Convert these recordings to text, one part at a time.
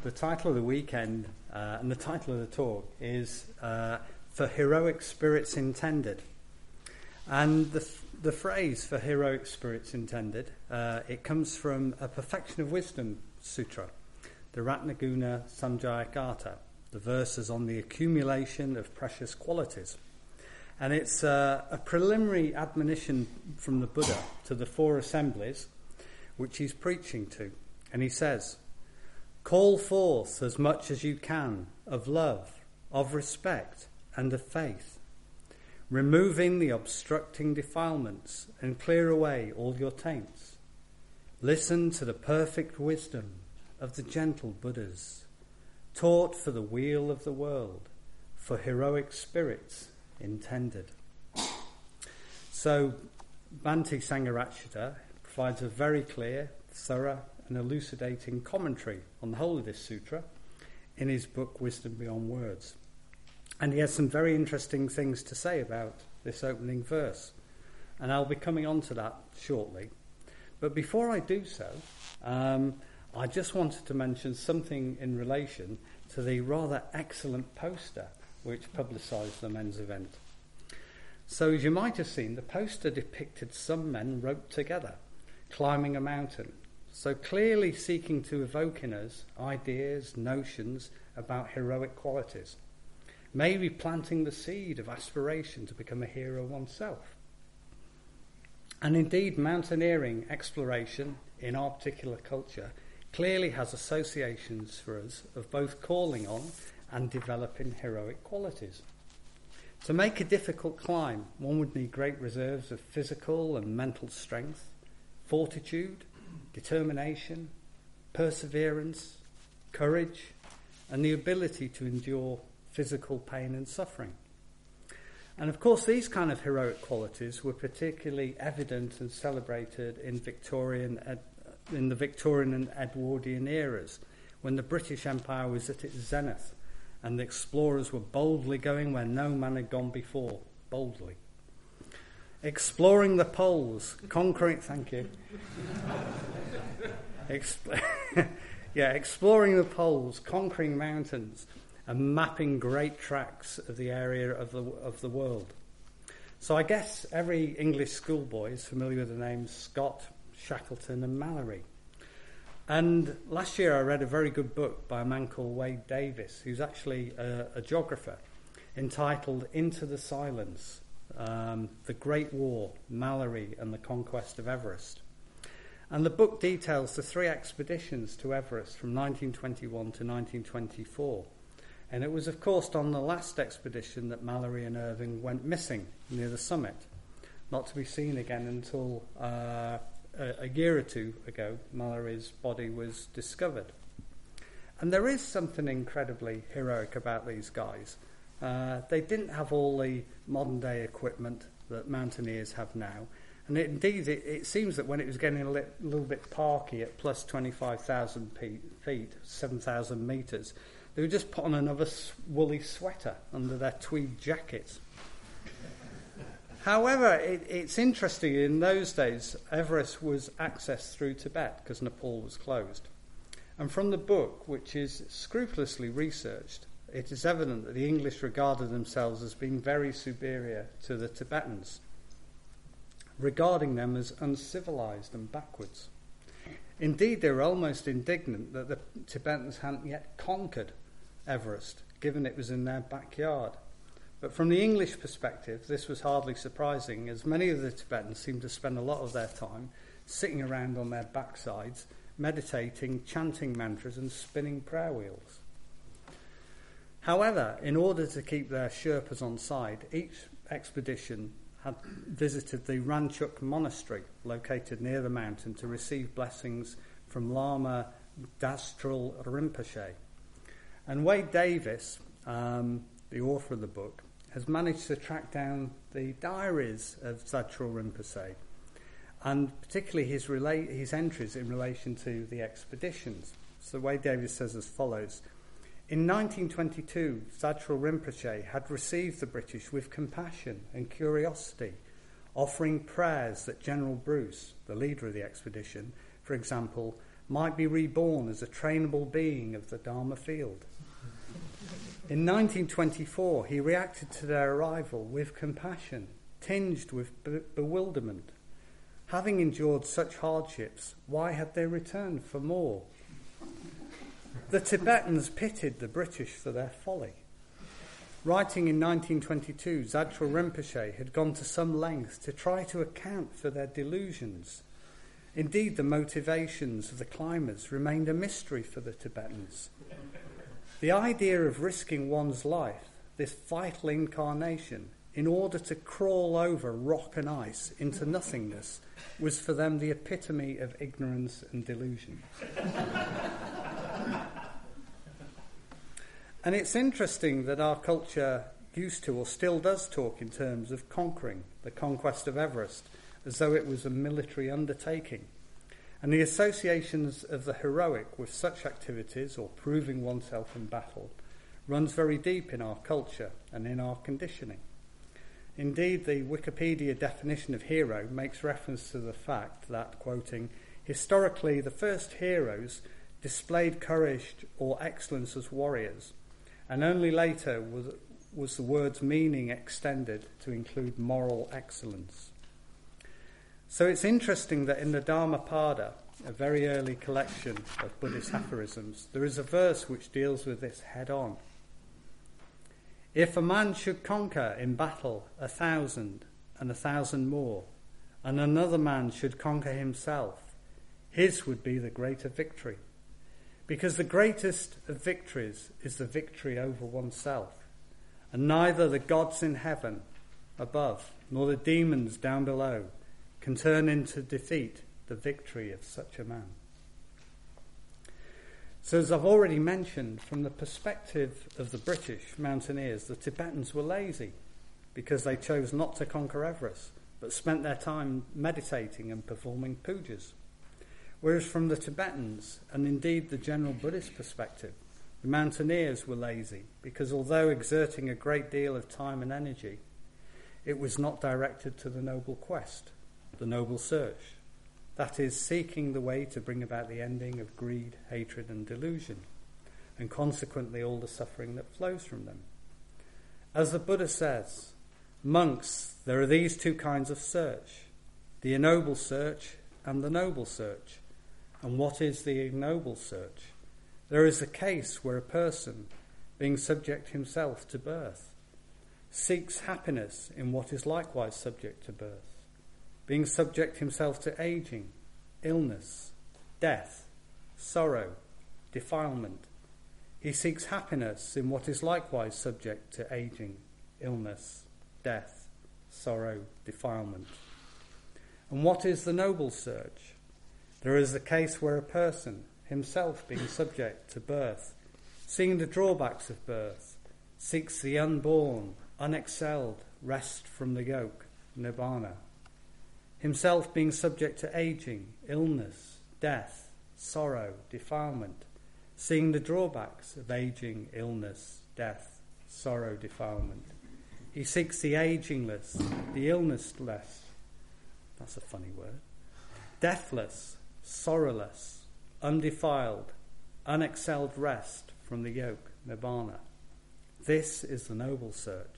the title of the weekend and the title of the talk is For Heroic Spirits Intended. And the phrase for heroic spirits intended, it comes from a Perfection of Wisdom Sutra, the Ratnaguna Samjayakata, the verses on the accumulation of precious qualities. And it's a preliminary admonition from the Buddha to the four assemblies, which he's preaching to. And he says, "Call forth as much as you can of love, of respect, and of faith, removing the obstructing defilements and clear away all your taints. Listen to the perfect wisdom of the gentle Buddhas, taught for the weal of the world, for heroic spirits intended." So Bhante Sangharakshita provides a very clear, thorough and elucidating commentary on the whole of this sutra in his book Wisdom Beyond Words. And he has some very interesting things to say about this opening verse. And I'll be coming on to that shortly. But before I do so, I just wanted to mention something in relation to the rather excellent poster which publicised the men's event. So as you might have seen, the poster depicted some men roped together, climbing a mountain, so clearly seeking to evoke in us ideas, notions about heroic qualities, maybe planting the seed of aspiration to become a hero oneself. And indeed, mountaineering exploration in our particular culture clearly has associations for us of both calling on and developing heroic qualities. To make a difficult climb, one would need great reserves of physical and mental strength, fortitude, determination, perseverance, courage, and the ability to endure physical pain and suffering. And of course, these kind of heroic qualities were particularly evident and celebrated in the Victorian and Edwardian eras, when the British Empire was at its zenith and the explorers were boldly going where no man had gone before, boldly. Exploring the poles, conquering... Thank you. Exploring the poles, conquering mountains, and mapping great tracts of the area of the world. So I guess every English schoolboy is familiar with the names Scott, Shackleton and Mallory. And last year I read a very good book by a man called Wade Davis, who's actually a geographer, entitled Into the Silence, The Great War, Mallory and the Conquest of Everest. And the book details the three expeditions to Everest from 1921 to 1924. And it was, of course, on the last expedition that Mallory and Irving went missing near the summit, not to be seen again until a year or two ago. Mallory's body was discovered. And there is something incredibly heroic about these guys. They didn't have all the modern-day equipment that mountaineers have now. And it seems that when it was getting a little bit parky at plus 25,000 feet, 7,000 metres, they would just put on another woolly sweater under their tweed jackets. However, it's interesting, in those days, Everest was accessed through Tibet because Nepal was closed. And from the book, which is scrupulously researched, it is evident that the English regarded themselves as being very superior to the Tibetans, regarding them as uncivilized and backwards. Indeed, they were almost indignant that the Tibetans hadn't yet conquered Everest, given it was in their backyard. But from the English perspective, this was hardly surprising, as many of the Tibetans seemed to spend a lot of their time sitting around on their backsides, meditating, chanting mantras and spinning prayer wheels. However, in order to keep their Sherpas on side, each expedition had visited the Ranchuk monastery, located near the mountain, to receive blessings from Lama Dastrul Rinpoche. And Wade Davis, the author of the book, has managed to track down the diaries of Dastrul Rinpoche, and particularly his entries in relation to the expeditions. So Wade Davis says as follows: in 1922, Dastrul Rinpoche had received the British with compassion and curiosity, offering prayers that General Bruce, the leader of the expedition, for example, might be reborn as a trainable being of the Dharma field. In 1924, he reacted to their arrival with compassion, tinged with bewilderment. Having endured such hardships, why had they returned for more? The Tibetans pitied the British for their folly. Writing in 1922, Zajra Rinpoche had gone to some length to try to account for their delusions. Indeed, the motivations of the climbers remained a mystery for the Tibetans. The idea of risking one's life, this vital incarnation, in order to crawl over rock and ice into nothingness, was for them the epitome of ignorance and delusion. And it's interesting that our culture used to, or still does, talk in terms of conquering, the conquest of Everest, as though it was a military undertaking. And the associations of the heroic with such activities, or proving oneself in battle, runs very deep in our culture and in our conditioning. Indeed, the Wikipedia definition of hero makes reference to the fact that, quoting, historically the first heroes displayed courage or excellence as warriors, and only later was the word's meaning extended to include moral excellence. So it's interesting that in the Dhammapada, a very early collection of Buddhist aphorisms, there is a verse which deals with this head on. If a man should conquer in battle 1,000 and 1,000 more, and another man should conquer himself, his would be the greater victory. Because the greatest of victories is the victory over oneself, and neither the gods in heaven above nor the demons down below can turn into defeat the victory of such a man. So as I've already mentioned, from the perspective of the British mountaineers, the Tibetans were lazy because they chose not to conquer Everest, but spent their time meditating and performing pujas. Whereas from the Tibetans, and indeed the general Buddhist perspective, the mountaineers were lazy because although exerting a great deal of time and energy, it was not directed to the noble quest, the noble search. That is, seeking the way to bring about the ending of greed, hatred and delusion, and consequently all the suffering that flows from them. As the Buddha says, monks, there are these two kinds of search, the ignoble search and the noble search. And what is the ignoble search? There is a case where a person, being subject himself to birth, seeks happiness in what is likewise subject to birth, being subject himself to aging, illness, death, sorrow, defilement. He seeks happiness in what is likewise subject to aging, illness, death, sorrow, defilement. And what is the noble search? There is the case where a person, himself being subject to birth, seeing the drawbacks of birth, seeks the unborn, unexcelled rest from the yoke, nibbana. Himself being subject to aging, illness, death, sorrow, defilement, seeing the drawbacks of aging, illness, death, sorrow, defilement. He seeks the agingless, the illnessless, that's a funny word, deathless, sorrowless, undefiled, unexcelled rest from the yoke, nibbana. This is the noble search.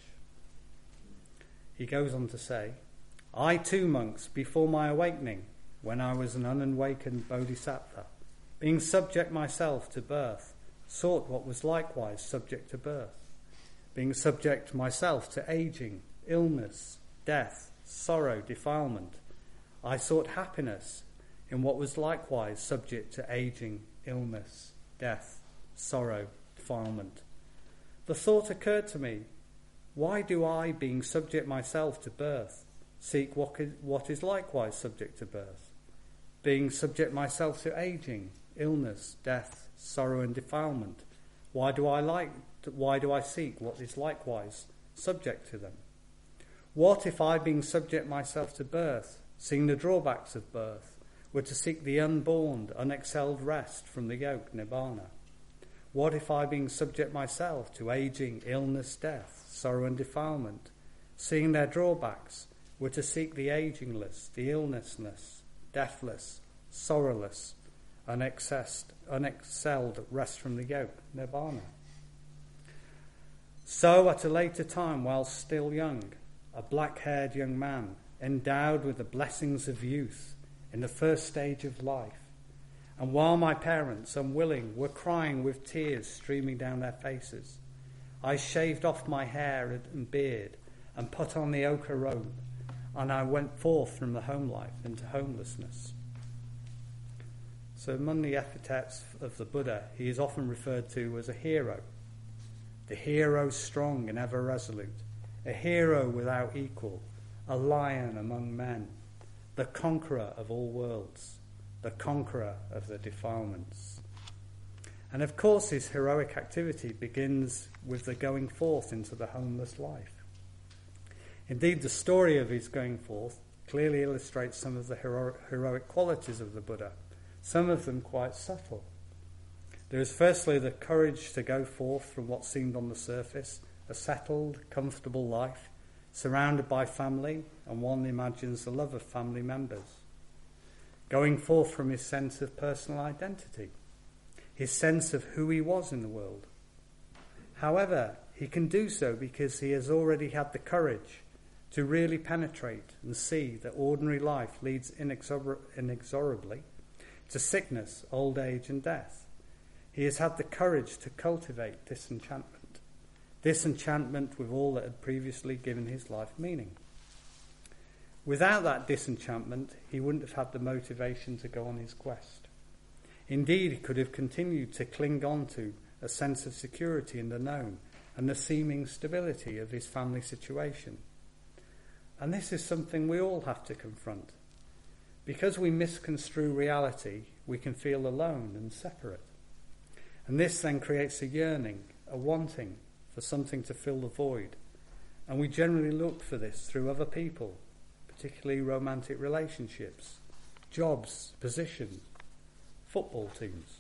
He goes on to say, I too, monks, before my awakening, when I was an unawakened bodhisattva, being subject myself to birth, sought what was likewise subject to birth. Being subject myself to aging, illness, death, sorrow, defilement, I sought happiness in what was likewise subject to aging, illness, death, sorrow, defilement. The thought occurred to me, why do I, being subject myself to birth, seek what is likewise subject to birth? Being subject myself to aging, illness, death, sorrow and defilement, why do I seek what is likewise subject to them? What if I, being subject myself to birth, seeing the drawbacks of birth, were to seek the unborn, unexcelled rest from the yoke, nibbana? What if I, being subject myself to aging, illness, death, sorrow and defilement, seeing their drawbacks, were to seek the agingless, the illnessless, deathless, sorrowless, unexcelled rest from the yoke, nibbana. So at a later time, while still young, a black-haired young man, endowed with the blessings of youth in the first stage of life, and while my parents, unwilling, were crying with tears streaming down their faces, I shaved off my hair and beard and put on the ochre robe, and I went forth from the home life into homelessness. So among the epithets of the Buddha, he is often referred to as a hero. The hero strong and ever resolute, a hero without equal, a lion among men, the conqueror of all worlds, the conqueror of the defilements. And of course his heroic activity begins with the going forth into the homeless life. Indeed, the story of his going forth clearly illustrates some of the heroic qualities of the Buddha, some of them quite subtle. There is firstly the courage to go forth from what seemed on the surface a settled, comfortable life, surrounded by family, and one imagines the love of family members. Going forth from his sense of personal identity, his sense of who he was in the world. However, he can do so because he has already had the courage to really penetrate and see that ordinary life leads inexorably to sickness, old age and death. He has had the courage to cultivate disenchantment with all that had previously given his life meaning. Without that disenchantment, he wouldn't have had the motivation to go on his quest. Indeed, he could have continued to cling on to a sense of security in the known and the seeming stability of his family situation. And this is something we all have to confront. Because we misconstrue reality, we can feel alone and separate. And this then creates a yearning, a wanting for something to fill the void. And we generally look for this through other people, particularly romantic relationships, jobs, positions, football teams.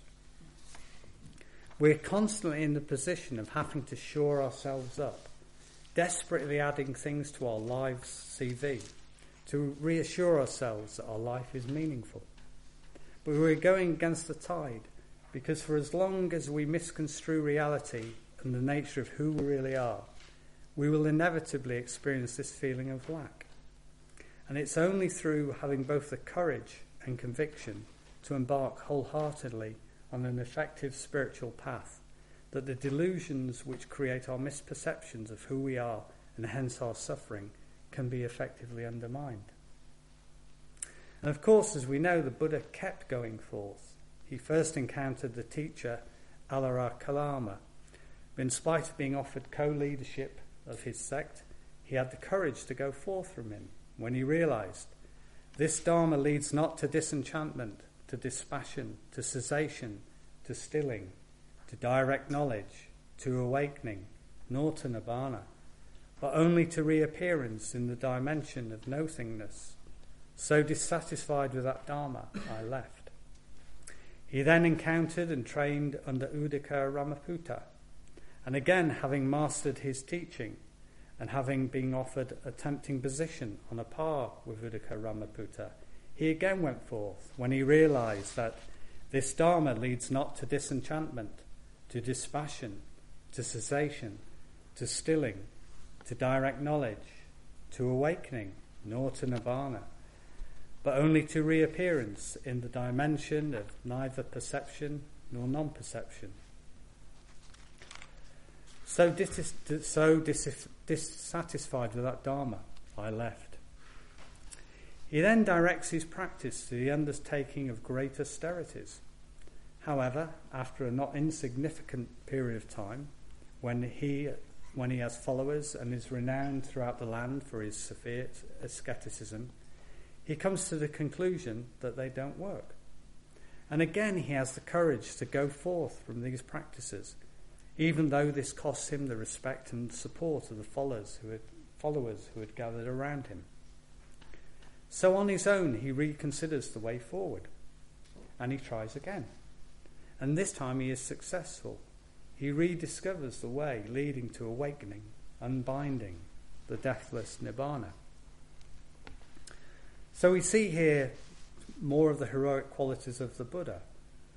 We're constantly in the position of having to shore ourselves up, desperately adding things to our lives' CV to reassure ourselves that our life is meaningful. But we're going against the tide, because for as long as we misconstrue reality and the nature of who we really are, we will inevitably experience this feeling of lack. And it's only through having both the courage and conviction to embark wholeheartedly on an effective spiritual path that the delusions which create our misperceptions of who we are and hence our suffering can be effectively undermined. And of course, as we know, the Buddha kept going forth. He first encountered the teacher Alara Kalama. But in spite of being offered co-leadership of his sect, he had the courage to go forth from him when he realized this Dharma leads not to disenchantment, to dispassion, to cessation, to stilling, to direct knowledge, to awakening, nor to nibbana, but only to reappearance in the dimension of nothingness. So dissatisfied with that Dharma, I left. He then encountered and trained under Uddaka Ramaputta, and again, having mastered his teaching, and having been offered a tempting position on a par with Uddaka Ramaputta, he again went forth when he realized that this Dharma leads not to disenchantment, to dispassion, to cessation, to stilling, to direct knowledge, to awakening, nor to nibbana, but only to reappearance in the dimension of neither perception nor non-perception. So dissatisfied with that Dharma, I left. He then directs his practice to the undertaking of great austerities. However, after a not insignificant period of time, when he has followers and is renowned throughout the land for his severe asceticism, he comes to the conclusion that they don't work. And again he has the courage to go forth from these practices, even though this costs him the respect and support of the followers who had gathered around him. So on his own he reconsiders the way forward, and he tries again. And this time he is successful. He rediscovers the way leading to awakening, unbinding, the deathless nibbana. So we see here more of the heroic qualities of the Buddha,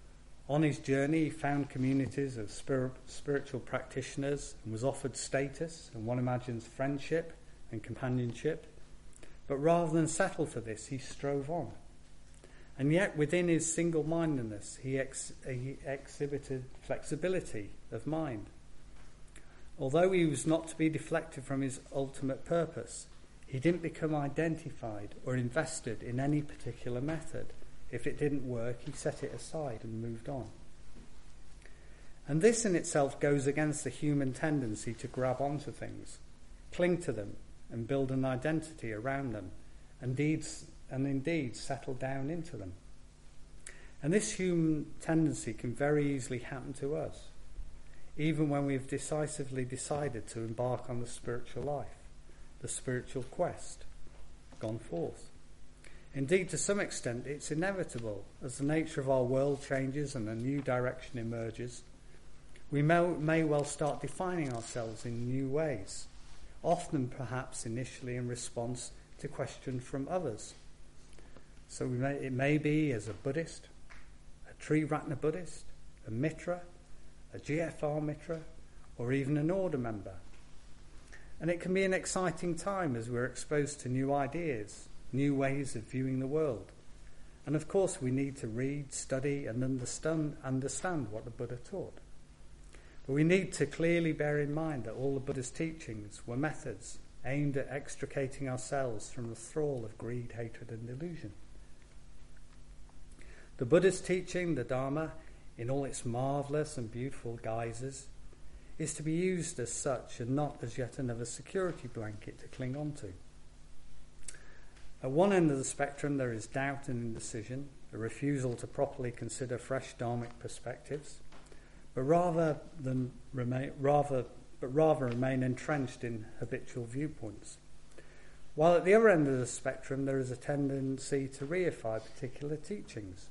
On his journey, he found communities of spiritual practitioners and was offered status, and one imagines friendship and companionship. But rather than settle for this, he strove on. And yet, within his single-mindedness, he exhibited flexibility of mind. Although he was not to be deflected from his ultimate purpose, he didn't become identified or invested in any particular method. If it didn't work, he set it aside and moved on. And this in itself goes against the human tendency to grab onto things, cling to them, and build an identity around them, and indeed settle down into them. And this human tendency can very easily happen to us, even when we've decisively decided to embark on the spiritual life, the spiritual quest, gone forth. Indeed, to some extent, it's inevitable. As the nature of our world changes and a new direction emerges, we may well start defining ourselves in new ways, often perhaps initially in response to questions from others. So it may be as a Buddhist, a Triratna Buddhist, a Mitra, a GFR Mitra, or even an order member. And it can be an exciting time as we're exposed to new ideas, new ways of viewing the world. And of course we need to read, study and understand what the Buddha taught. But we need to clearly bear in mind that all the Buddha's teachings were methods aimed at extricating ourselves from the thrall of greed, hatred and delusion. The Buddha's teaching, the Dharma, in all its marvellous and beautiful guises, is to be used as such and not as yet another security blanket to cling on to. At one end of the spectrum there is doubt and indecision, a refusal to properly consider fresh dharmic perspectives, but rather remain entrenched in habitual viewpoints. While at the other end of the spectrum there is a tendency to reify particular teachings,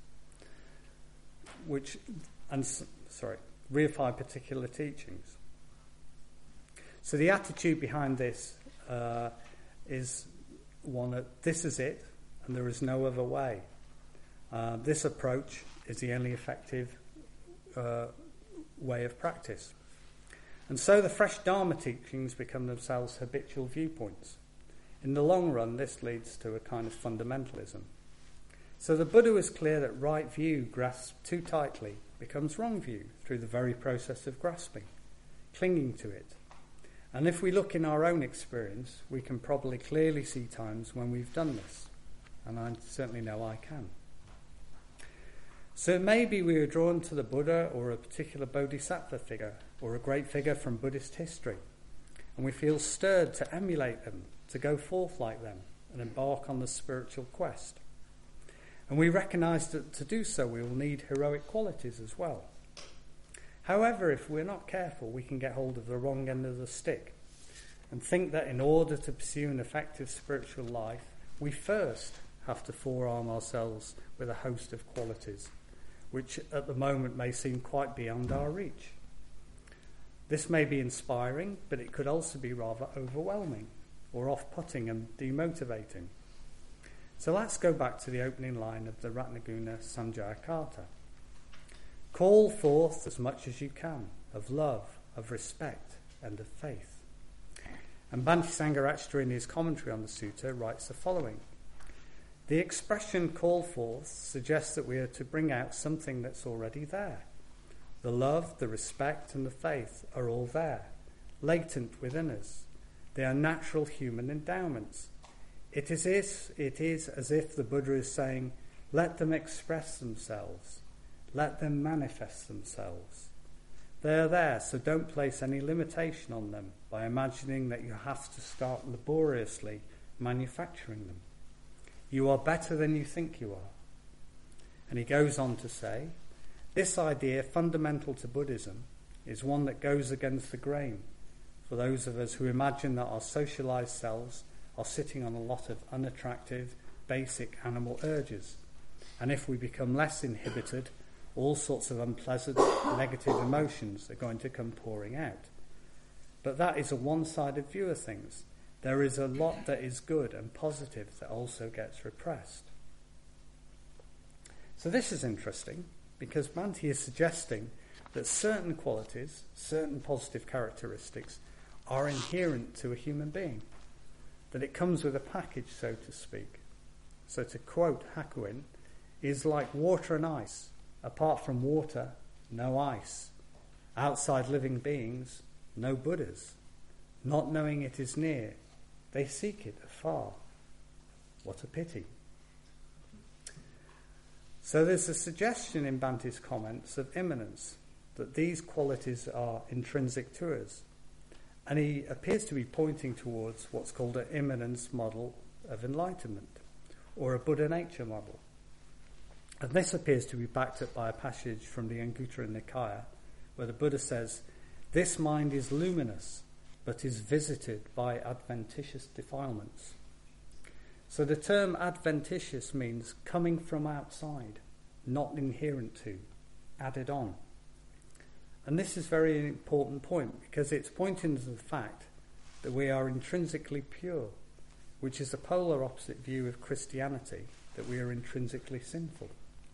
So the attitude behind this is one that this is it and there is no other way. This approach is the only effective way of practice. And so the fresh Dharma teachings become themselves habitual viewpoints. In the long run, this leads to a kind of fundamentalism. So the Buddha was clear that right view grasped too tightly becomes wrong view through the very process of grasping, clinging to it. And if we look in our own experience, we can probably clearly see times when we've done this. And I certainly know I can. So maybe we are drawn to the Buddha or a particular bodhisattva figure or a great figure from Buddhist history. And we feel stirred to emulate them, to go forth like them and embark on the spiritual quest. And we recognise that to do so we will need heroic qualities as well. However, if we're not careful, we can get hold of the wrong end of the stick and think that in order to pursue an effective spiritual life, we first have to forearm ourselves with a host of qualities, which at the moment may seem quite beyond our reach. This may be inspiring, but it could also be rather overwhelming or off-putting and demotivating. So let's go back to the opening line of the Ratnaguna Sanjayakata. Call forth as much as you can of love, of respect, and of faith. And Bhante Sangharakshita in his commentary on the sutta writes the following. The expression call forth suggests that we are to bring out something that's already there. The love, the respect, and the faith are all there, latent within us. They are natural human endowments. It is as if the Buddha is saying, let them express themselves. Let them manifest themselves. They are there, so don't place any limitation on them by imagining that you have to start laboriously manufacturing them. You are better than you think you are. And he goes on to say, this idea, fundamental to Buddhism, is one that goes against the grain for those of us who imagine that our socialized selves are sitting on a lot of unattractive, basic animal urges. And if we become less inhibited, all sorts of unpleasant, negative emotions are going to come pouring out. But that is a one-sided view of things. There is a lot that is good and positive that also gets repressed. So this is interesting, because Bhante is suggesting that certain qualities, certain positive characteristics, are inherent to a human being, that it comes with a package, so to speak. So to quote Hakuin, is like water and ice. Apart from water, no ice. Outside living beings, no Buddhas. Not knowing it is near, they seek it afar. What a pity. So there's a suggestion in Bhante's comments of immanence, that these qualities are intrinsic to us. And he appears to be pointing towards what's called an immanence model of enlightenment, or a Buddha nature model. And this appears to be backed up by a passage from the Anguttara Nikaya, where the Buddha says, "This mind is luminous, but is visited by adventitious defilements." So the term adventitious means coming from outside, not inherent to, added on. And this is a very important point, because it's pointing to the fact that we are intrinsically pure, which is the polar opposite view of Christianity, that we are intrinsically sinful.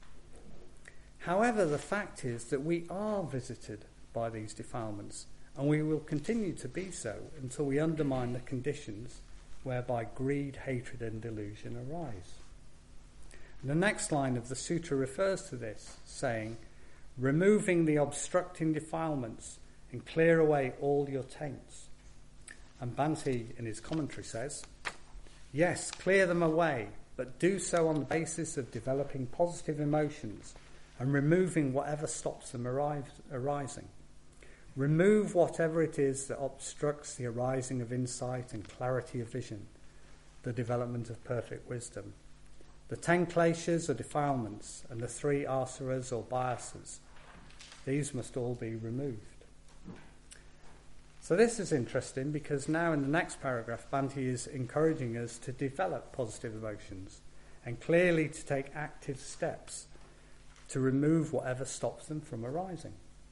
However, the fact is that we are visited by these defilements, and we will continue to be so until we undermine the conditions whereby greed, hatred and delusion arise. And the next line of the sutra refers to this, saying, "Removing the obstructing defilements and clear away all your taints." And Bhante in his commentary says, "Yes, clear them away, but do so on the basis of developing positive emotions and removing whatever stops them arising. Remove whatever it is that obstructs the arising of insight and clarity of vision, the development of perfect wisdom. The 10 kleshas or defilements and the 3 asaras or biases, these must all be removed." So this is interesting, because now in the next paragraph, Bhante is encouraging us to develop positive emotions and clearly to take active steps to remove whatever stops them from arising.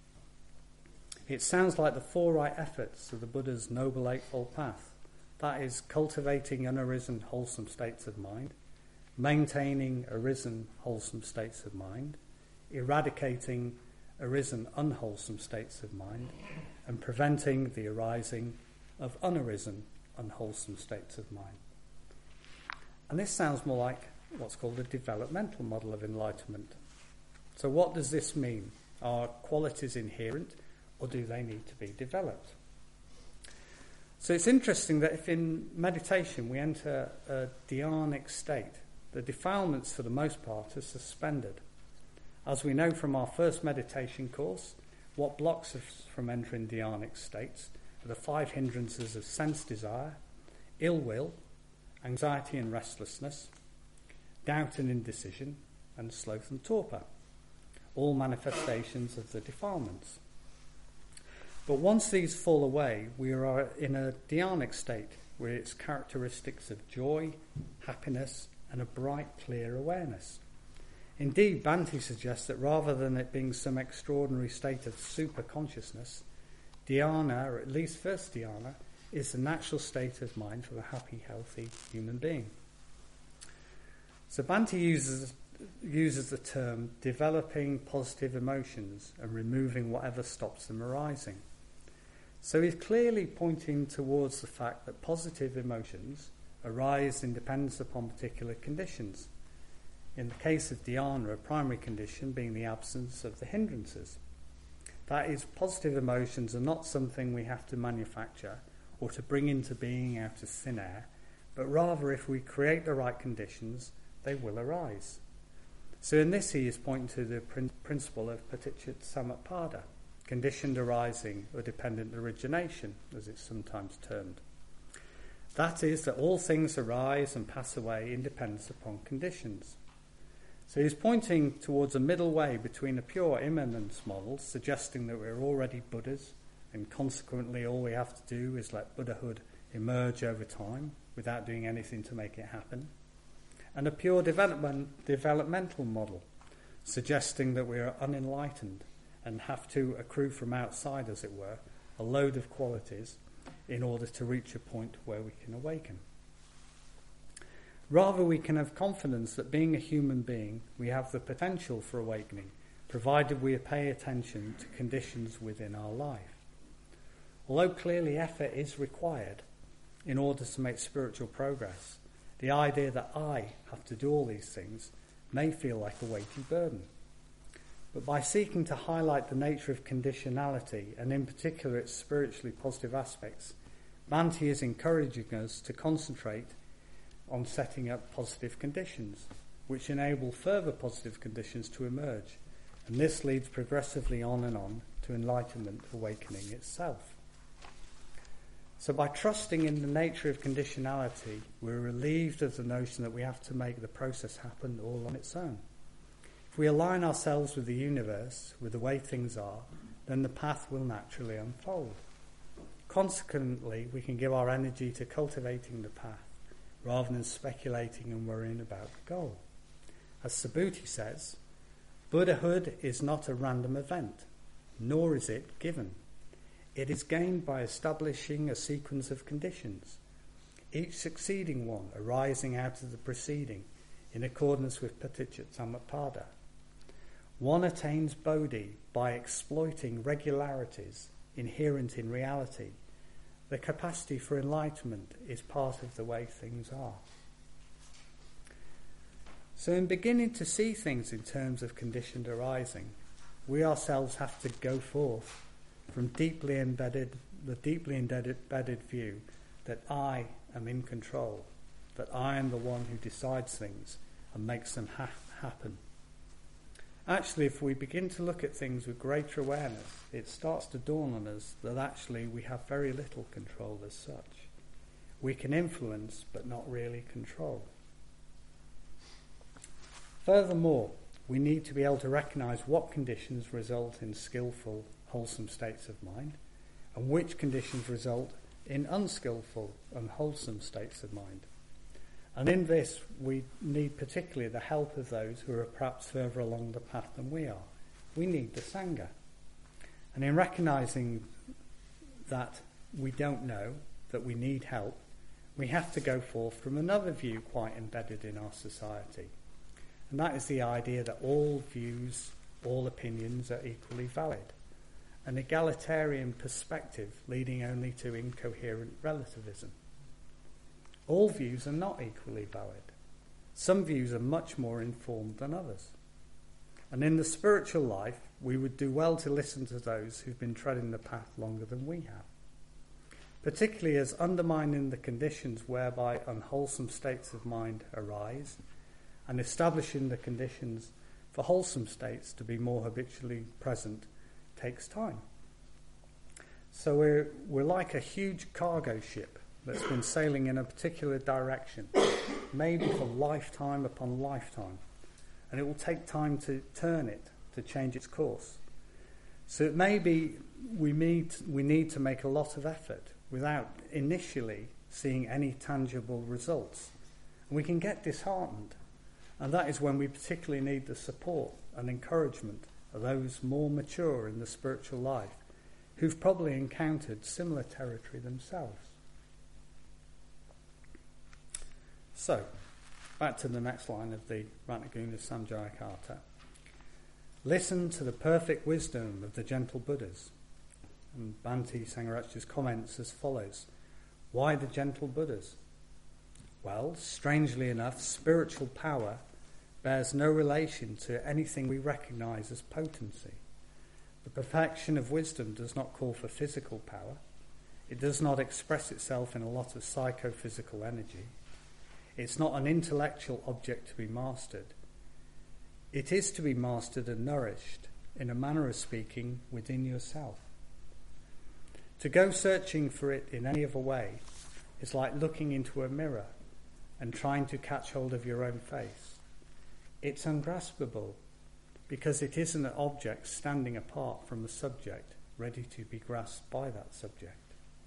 It sounds like the 4 right efforts of the Buddha's Noble Eightfold Path. That is, cultivating unarisen wholesome states of mind, maintaining arisen wholesome states of mind, eradicating arisen unwholesome states of mind, and preventing the arising of unarisen unwholesome states of mind. And this sounds more like what's called a developmental model of enlightenment. So what does this mean? Are qualities inherent, or do they need to be developed? So it's interesting that if in meditation we enter a dhyanic state, the defilements for the most part are suspended. As we know from our first meditation course, what blocks us from entering dhyanic states are the 5 hindrances of sense desire, ill will, anxiety and restlessness, doubt and indecision, and sloth and torpor, all manifestations of the defilements. But once these fall away, we are in a dhyanic state with its characteristics of joy, happiness, and a bright, clear awareness. Indeed, Bhante suggests that rather than it being some extraordinary state of super consciousness, dhyana, or at least first dhyana, is the natural state of mind for a happy, healthy human being. So Bhante uses the term developing positive emotions and removing whatever stops them arising. So he's clearly pointing towards the fact that positive emotions arise in dependence upon particular conditions. In the case of dhyana, a primary condition being the absence of the hindrances. That is, positive emotions are not something we have to manufacture or to bring into being out of thin air, but rather if we create the right conditions, they will arise. So in this he is pointing to the principle of paticca samuppada, conditioned arising or dependent origination, as it's sometimes termed. That is, that all things arise and pass away in dependence upon conditions. So he's pointing towards a middle way between a pure immanence model, suggesting that we're already Buddhas, and consequently all we have to do is let Buddhahood emerge over time without doing anything to make it happen, and a pure developmental model, suggesting that we are unenlightened and have to accrue from outside, as it were, a load of qualities in order to reach a point where we can awaken. Rather, we can have confidence that being a human being, we have the potential for awakening, provided we pay attention to conditions within our life. Although clearly effort is required in order to make spiritual progress, the idea that I have to do all these things may feel like a weighty burden. But by seeking to highlight the nature of conditionality, and in particular its spiritually positive aspects, Bhante is encouraging us to concentrate on setting up positive conditions, which enable further positive conditions to emerge. And this leads progressively on and on to enlightenment awakening itself. So by trusting in the nature of conditionality, we're relieved of the notion that we have to make the process happen all on its own. If we align ourselves with the universe, with the way things are, then the path will naturally unfold. Consequently, we can give our energy to cultivating the path, rather than speculating and worrying about the goal. As Subhuti says, Buddhahood is not a random event, nor is it given. It is gained by establishing a sequence of conditions, each succeeding one arising out of the preceding, in accordance with Paticca-Samuppada. One attains Bodhi by exploiting regularities inherent in reality. The capacity for enlightenment is part of the way things are. So in beginning to see things in terms of conditioned arising, we ourselves have to go forth from the deeply embedded view that I am in control, that I am the one who decides things and makes them happen. Actually, if we begin to look at things with greater awareness, it starts to dawn on us that actually we have very little control as such. We can influence, but not really control. Furthermore, we need to be able to recognise what conditions result in skillful, wholesome states of mind, and which conditions result in unskillful, unwholesome states of mind. And in this, we need particularly the help of those who are perhaps further along the path than we are. We need the Sangha. And in recognising that we don't know, that we need help, we have to go forth from another view quite embedded in our society. And that is the idea that all views, all opinions are equally valid. An egalitarian perspective leading only to incoherent relativism. All views are not equally valid. Some views are much more informed than others. And in the spiritual life, we would do well to listen to those who've been treading the path longer than we have. Particularly as undermining the conditions whereby unwholesome states of mind arise, and establishing the conditions for wholesome states to be more habitually present takes time. So we're like a huge cargo ship that's been sailing in a particular direction, maybe for lifetime upon lifetime, and it will take time to turn it, to change its course. So it may be we need to make a lot of effort without initially seeing any tangible results. And we can get disheartened, and that is when we particularly need the support and encouragement of those more mature in the spiritual life who've probably encountered similar territory themselves. So, back to the next line of the Ratnaguna Samjayakata. Listen to the perfect wisdom of the gentle Buddhas. And Bhante Sangharakshita's comments as follows. Why the gentle Buddhas? Well, strangely enough, spiritual power bears no relation to anything we recognise as potency. The perfection of wisdom does not call for physical power. It does not express itself in a lot of psychophysical energy. It's not an intellectual object to be mastered. It is to be mastered and nourished, in a manner of speaking, within yourself. To go searching for it in any other way is like looking into a mirror and trying to catch hold of your own face. It's ungraspable because it isn't an object standing apart from the subject, ready to be grasped by that subject.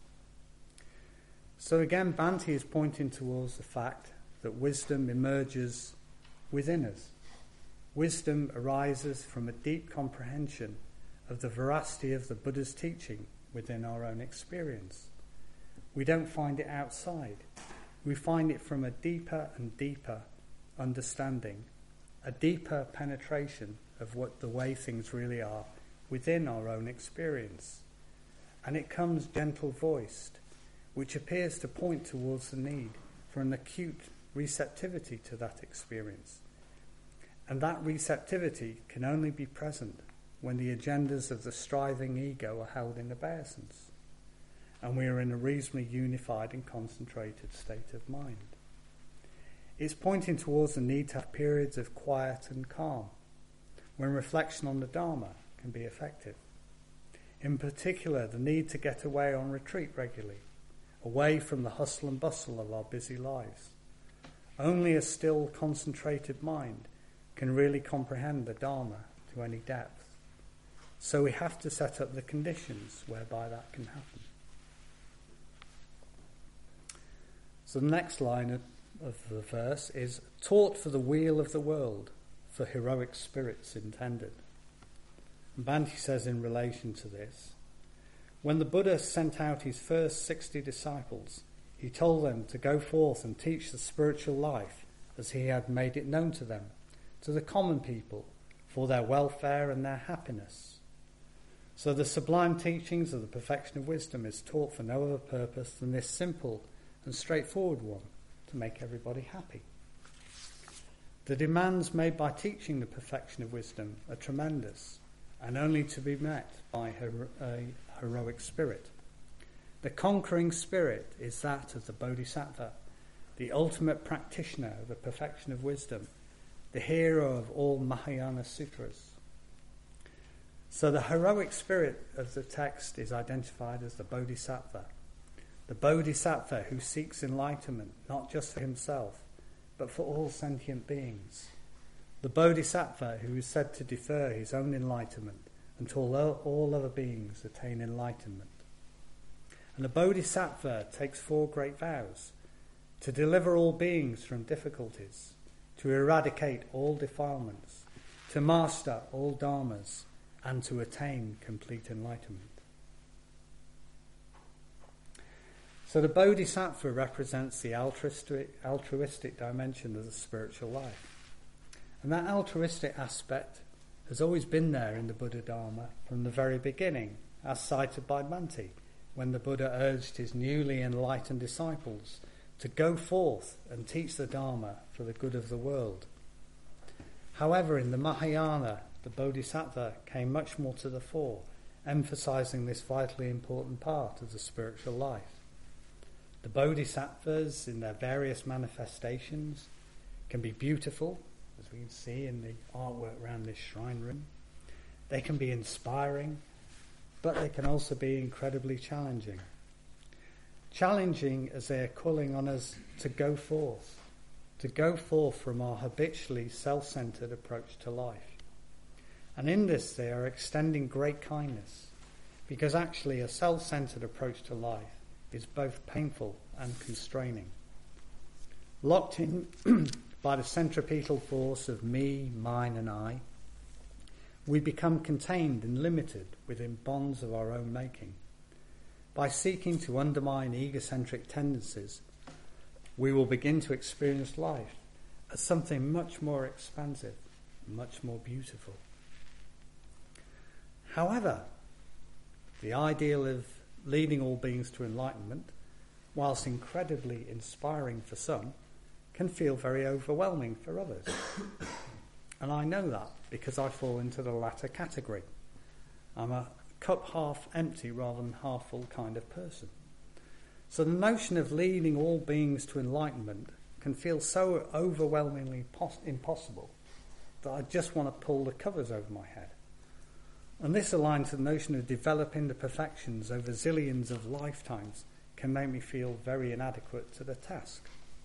So again, Bhante is pointing towards the fact that wisdom emerges within us. Wisdom arises from a deep comprehension of the veracity of the Buddha's teaching within our own experience. We don't find it outside. We find it from a deeper and deeper understanding, a deeper penetration of what the way things really are within our own experience. And it comes gentle-voiced, which appears to point towards the need for an acute receptivity to that experience. And that receptivity can only be present when the agendas of the striving ego are held in obeisance, and we are in a reasonably unified and concentrated state of mind. It's pointing towards the need to have periods of quiet and calm, when reflection on the Dharma can be effective. In particular, the need to get away on retreat regularly, away from the hustle and bustle of our busy lives. Only a still, concentrated mind can really comprehend the Dharma to any depth. So we have to set up the conditions whereby that can happen. So the next line of the verse is, taught for the weal of the world, for heroic spirits intended. And Bhante says in relation to this, when the Buddha sent out his first 60 disciples, he told them to go forth and teach the spiritual life as he had made it known to them, to the common people, for their welfare and their happiness. So the sublime teachings of the perfection of wisdom is taught for no other purpose than this simple and straightforward one, to make everybody happy. The demands made by teaching the perfection of wisdom are tremendous and only to be met by a heroic spirit. The conquering spirit is that of the Bodhisattva, the ultimate practitioner of the perfection of wisdom, the hero of all Mahayana sutras. So the heroic spirit of the text is identified as the Bodhisattva. The Bodhisattva who seeks enlightenment not just for himself, but for all sentient beings. The Bodhisattva who is said to defer his own enlightenment until all other beings attain enlightenment. And the Bodhisattva takes 4 great vows: to deliver all beings from difficulties, to eradicate all defilements, to master all dharmas, and to attain complete enlightenment. So the Bodhisattva represents the altruistic dimension of the spiritual life. And that altruistic aspect has always been there in the Buddha Dharma from the very beginning, as cited by Bhante, when the Buddha urged his newly enlightened disciples to go forth and teach the Dharma for the good of the world. However, in the Mahayana, the Bodhisattva came much more to the fore, emphasizing this vitally important part of the spiritual life. The Bodhisattvas, in their various manifestations, can be beautiful, as we can see in the artwork around this shrine room. They can be inspiring, but they can also be incredibly challenging. Challenging as they are calling on us to go forth from our habitually self-centered approach to life. And in this they are extending great kindness, because actually a self-centered approach to life is both painful and constraining. Locked in by the centripetal force of me, mine and I, we become contained and limited within bonds of our own making. By seeking to undermine egocentric tendencies, we will begin to experience life as something much more expansive, much more beautiful. However, the ideal of leading all beings to enlightenment, whilst incredibly inspiring for some, can feel very overwhelming for others. And I know that because I fall into the latter category. I'm a cup half empty rather than half full kind of person. So the notion of leading all beings to enlightenment can feel so overwhelmingly impossible that I just want to pull the covers over my head. And this aligns to the notion of developing the perfections over zillions of lifetimes can make me feel very inadequate to the task.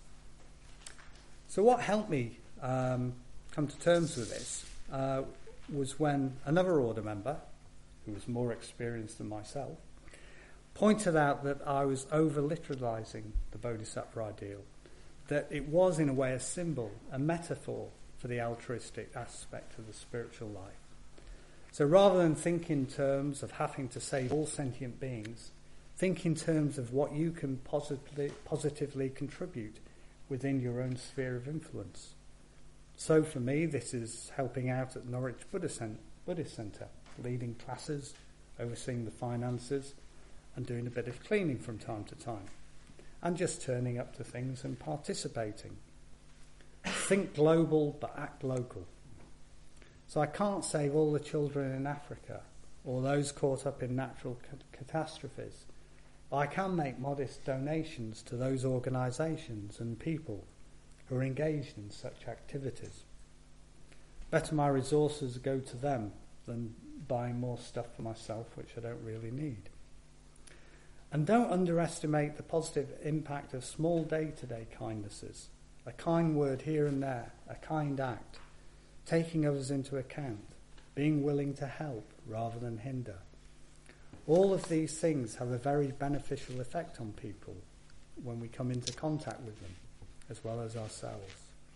So what helped me come to terms with this was when another order member, who was more experienced than myself, pointed out that I was over-literalizing the Bodhisattva ideal, that it was in a way a symbol, a metaphor for the altruistic aspect of the spiritual life. So rather than think in terms of having to save all sentient beings, think in terms of what you can positively contribute within your own sphere of influence. So for me, this is helping out at Norwich Buddhist Centre, leading classes, overseeing the finances, and doing a bit of cleaning from time to time, and just turning up to things and participating. Think global, but act local. So I can't save all the children in Africa or those caught up in natural catastrophes, but I can make modest donations to those organisations and people who are engaged in such activities. Better my resources go to them than buying more stuff for myself, which I don't really need. And don't underestimate the positive impact of small day-to-day kindnesses. A kind word here and there, a kind act, taking others into account, being willing to help rather than hinder. All of these things have a very beneficial effect on people when we come into contact with them, as well as ourselves.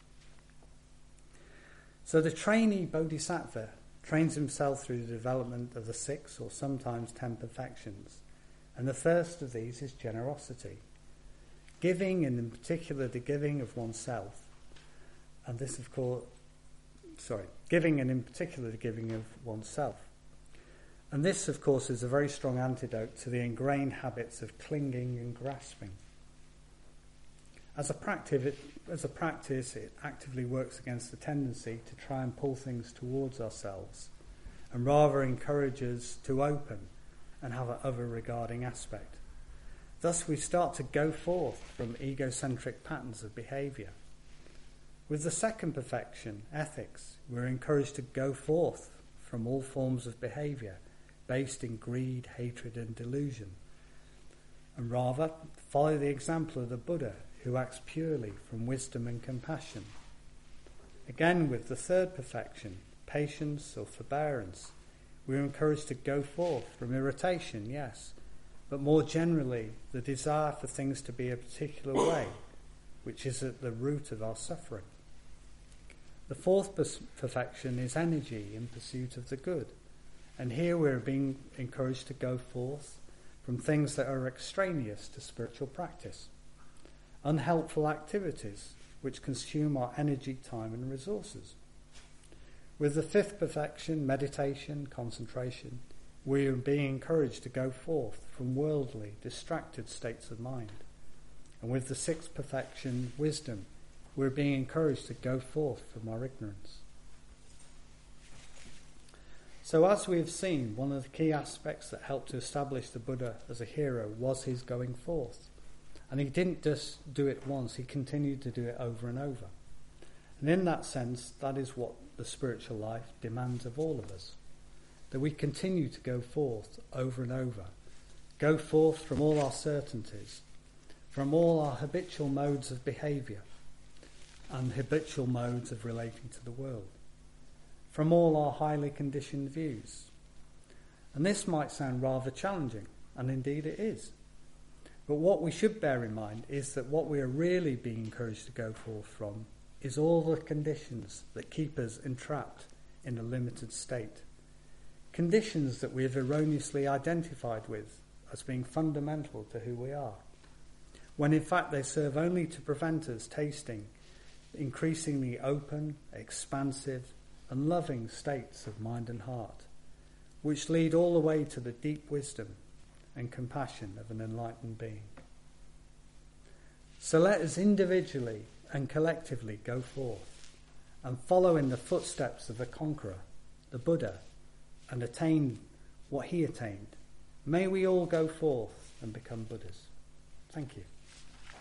So the trainee bodhisattva trains himself through the development of the 6 or sometimes 10 perfections, and the first of these is generosity. Giving, and in particular the giving of oneself, and this of course, giving and in particular the giving of oneself. And this of course is a very strong antidote to the ingrained habits of clinging and grasping. As a practice, it actively works against the tendency to try and pull things towards ourselves, and rather encourages to open and have an other-regarding aspect. Thus we start to go forth from egocentric patterns of behaviour. With the second perfection, ethics, we're encouraged to go forth from all forms of behaviour based in greed, hatred and delusion, and rather follow the example of the Buddha, who acts purely from wisdom and compassion. Again, with the third perfection, patience or forbearance, we are encouraged to go forth from irritation, yes, but more generally the desire for things to be a particular way, which is at the root of our suffering. The fourth perfection is energy in pursuit of the good, and here we are being encouraged to go forth from things that are extraneous to spiritual practice, unhelpful activities which consume our energy, time and resources. With the fifth perfection, meditation, concentration, we are being encouraged to go forth from worldly, distracted states of mind. And with the sixth perfection, wisdom, we're being encouraged to go forth from our ignorance. So as we have seen, one of the key aspects that helped to establish the Buddha as a hero was his going forth. And he didn't just do it once, he continued to do it over and over. And in that sense, that is what the spiritual life demands of all of us. That we continue to go forth over and over. Go forth from all our certainties, from all our habitual modes of behaviour and habitual modes of relating to the world, from all our highly conditioned views. And this might sound rather challenging, and indeed it is. But what we should bear in mind is that what we are really being encouraged to go forth from is all the conditions that keep us entrapped in a limited state. Conditions that we have erroneously identified with as being fundamental to who we are, when in fact they serve only to prevent us tasting increasingly open, expansive and loving states of mind and heart, which lead all the way to the deep wisdom and compassion of an enlightened being. So let us individually and collectively go forth and follow in the footsteps of the conqueror, the Buddha, and attain what he attained. May we all go forth and become Buddhas. Thank you.